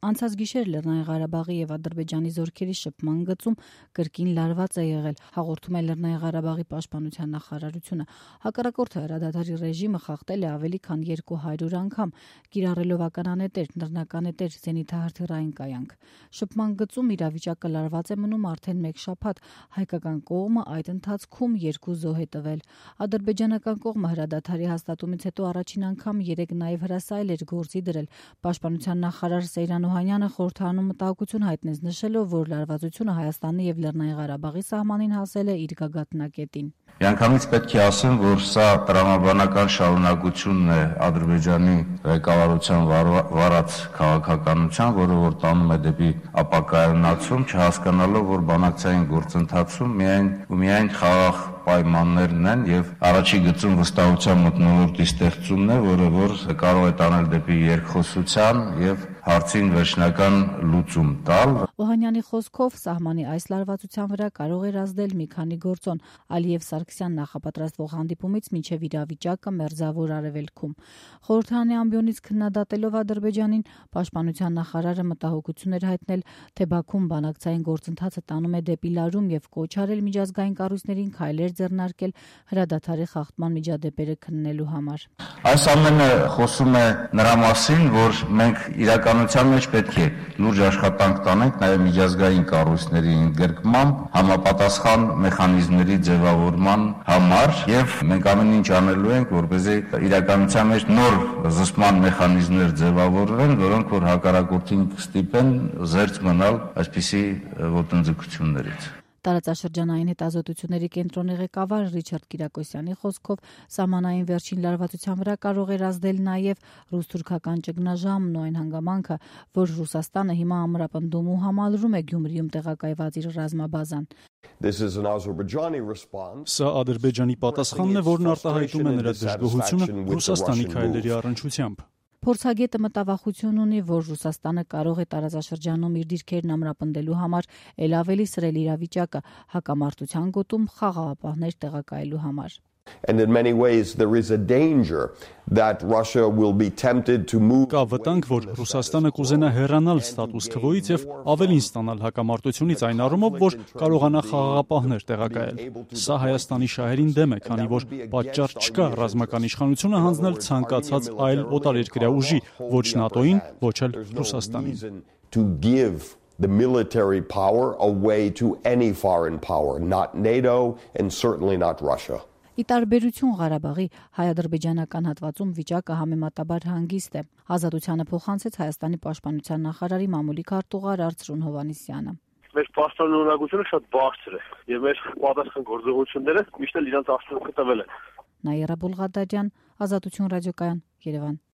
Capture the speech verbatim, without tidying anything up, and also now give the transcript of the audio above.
Անցած գիշեր Լեռնային Ղարաբաղի եւ Ադրբեջանի զորքերի շփման գծում կրկին լարված է եղել, հաղորդում է Լեռնային Ղարաբաղի պաշտպանության նախարարությունը։ Հակառակորդը հրադադարի ռեժիմը խախտել է ավելի քան երկու հարյուր անգամ, կիրառելով ականանետեր, նռնականետեր, զենիթահրթիռային կայանք։ Շփման գծում իրավիճակը լարված է մնում արդեն մեկ շաբաթ, հայկական կողմը այդ ընթացքում երկու զոհ է տվել։ Ադրբեջանական կողմը հրադադարի հաստատումից հետո առաջին անգամ երեկ նաև հրասայել էր գործի դրել։ Պաշտպանության նախարար Սեյրան Օհանյանը խորհրդարանում մտահոգություն հայտնեց, նշելով, որ լարվածությունը Հայաստանի եւ Լեռնային Ղարաբաղի սահմանին հասել է իր գագաթնակետին։ Միանգամից պետք է ասեմ, որ սա տրամաբանական շարունակությունն է Ադրբեջանի ղեկավարության վարած քաղաքականության, որը որ տանում է դեպի ապակայունացում, չհասկանալով, որ բանակցային գործընթացում միայն ու միայն խաղաղ պայմաններն են եւ առաջի գծում վստահության մթնոլորտի ստեղծումն է, որը որ կարող է տանել դեպի երկխոսության եւ հարցին վերջնական լուծում տալ։ Օհանյանի խոսքով սահմանի այս լարվածության վրա կարող էր ազդել մի քանի գործոն՝ Ալիև Սարգսյան նախապատրաստվող հանդիպումից մինչև իրավիճակը Մերձավոր Արևելքում։ Խորհրդարանի ամբիոնից քննադատելով Ադրբեջանին, պաշտպանության նախարարը մտահոգություն էր հայտնել, թե Բաքուն բանակցային գործընթացը տանում է դեպի լարում եւ կոչ արել միջազգային կառույցներին քայլեր ձեռնարկել հրադադարի խախտման միջադեպերը քննելու համար։ Այս ամենը խոսում է նրա մասին, որ մենք իրականության մեջ պետք է լուրջ աշխատանք տանենք նաև միջազգային կառույցների ընդգրկմամբ, համապատասխան մեխանիզմների ձևավորման համար եւ մենք ամեն ինչ անելու ենք, որպեսզի իրականության մեջ նոր զսպման մեխանիզմներ ձևավորվեն, որոնք որ հակառակորդին կստիպեն զերծ մնալ այսպիսի ոտնձգություններից։ Տարածաշրջանային հետազոտությունների կենտրոնի ղեկավար Ռիչարդ Կիրակոսյանի խոսքով սահմանային վերջին լարվածության վրա կարող էր ազդել նաև ռուս-թուրքական ճգնաժամն ու այն հանգամանքը, որ Ռուսաստանը հիմա ամրապնդում ու համալրում է Գյումրիում տեղակայված իր ռազմաբազան։ Սա Ադրբեջանի պատասխանն է, որն արտահայտում է նրա դժգոհությունը Ռուսաստանի քայլերի առնչությամբ։ Փորձագետը մտավախություն ունի, որ Ռուսաստանը կարող է տարածաշրջանում իր դիրքերն ամրապնդելու համար ել ավելի սրել իրավիճակը հակամարտության գոտում խաղաղապահներ տեղակայելու համար։ And in many ways there is a danger that Russia will be tempted to move. Կա վտանգ, որ Ռուսաստանը կուզենա հեռանալ ստատուս քվոից եւ ավելին ստանալ հակամարտությունից այն առումով, որ կարողանա խաղաղապահներ տեղակայել։ Սա Հայաստանի շահերին դեմ է, քանի որ պատճառ չկա ռազմական իշխանությունը հանձնել ցանկացած այլ օտարերկրյա ուժի, ոչ ՆԱՏՕ-ին, ոչ էլ Ռուսաստանին։ To give the military power away to any foreign power, not NATO and certainly not Russia. Ի տարբերություն Ղարաբաղի, հայ-ադրբեջանական հատվածում վիճակը համեմատաբար հանգիստ է։ Ազատությանը փոխանցեց Հայաստանի պաշտպանության նախարարի մամուլի քարտուղար Արծրուն Հովհաննիսյանը։ Մեր պաշտպանողությունը շատ բարձր է եւ մեր պատասխան գործողությունները միշտ էլ իրենց արդյունքը տվել են։ Նաիրա Բուլղադարյան, Ազատություն ռադիոկայան, Երևան։